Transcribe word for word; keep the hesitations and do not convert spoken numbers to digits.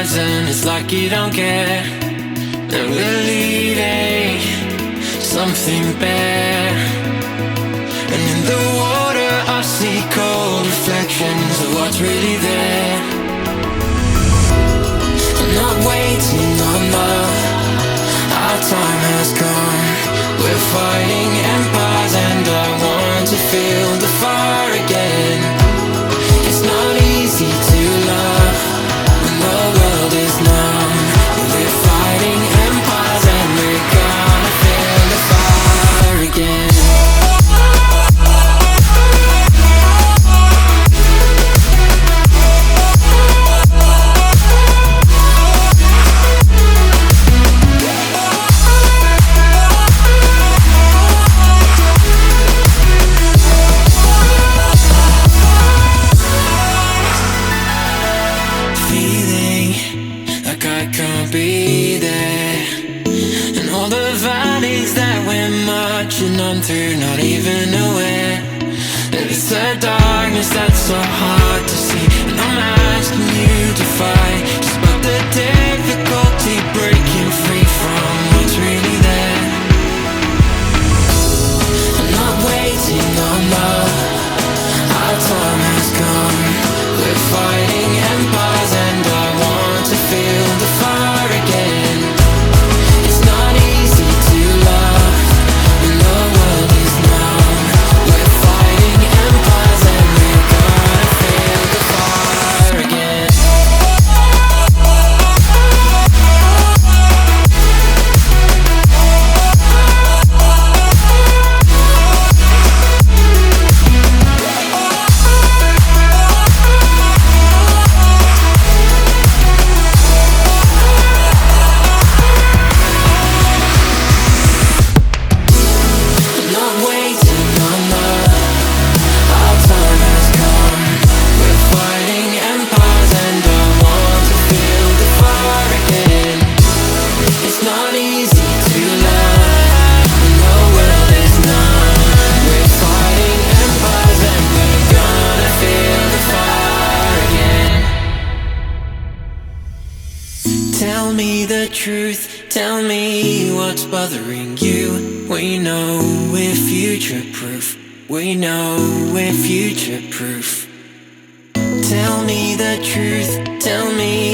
horizon, it's like you don't care. And we're leading something bare. And in the water I see cold reflections of what's really there. I'm not waiting on love, our time has come. We're fighting empires and I want to feel the fire again. It's not easy to love when the world is numb. But we're fighting empires and we're gonna feel the fire again. Be there, and all the valleys that we're marching on through, not even aware that it's the darkness that's so hard to see. And I'm asking you to fight, just about the difficulty breaking free from what's really there. I'm not waiting on love, our time has come. We're fighting empires and I want to feel the fire again. It's not easy to love when the world is numb. We're fighting empires and we're gonna feel the fire again. Tell me the truth, tell me what's bothering you. We know we're future-proof, we know we're future-proof. Tell me the truth, tell me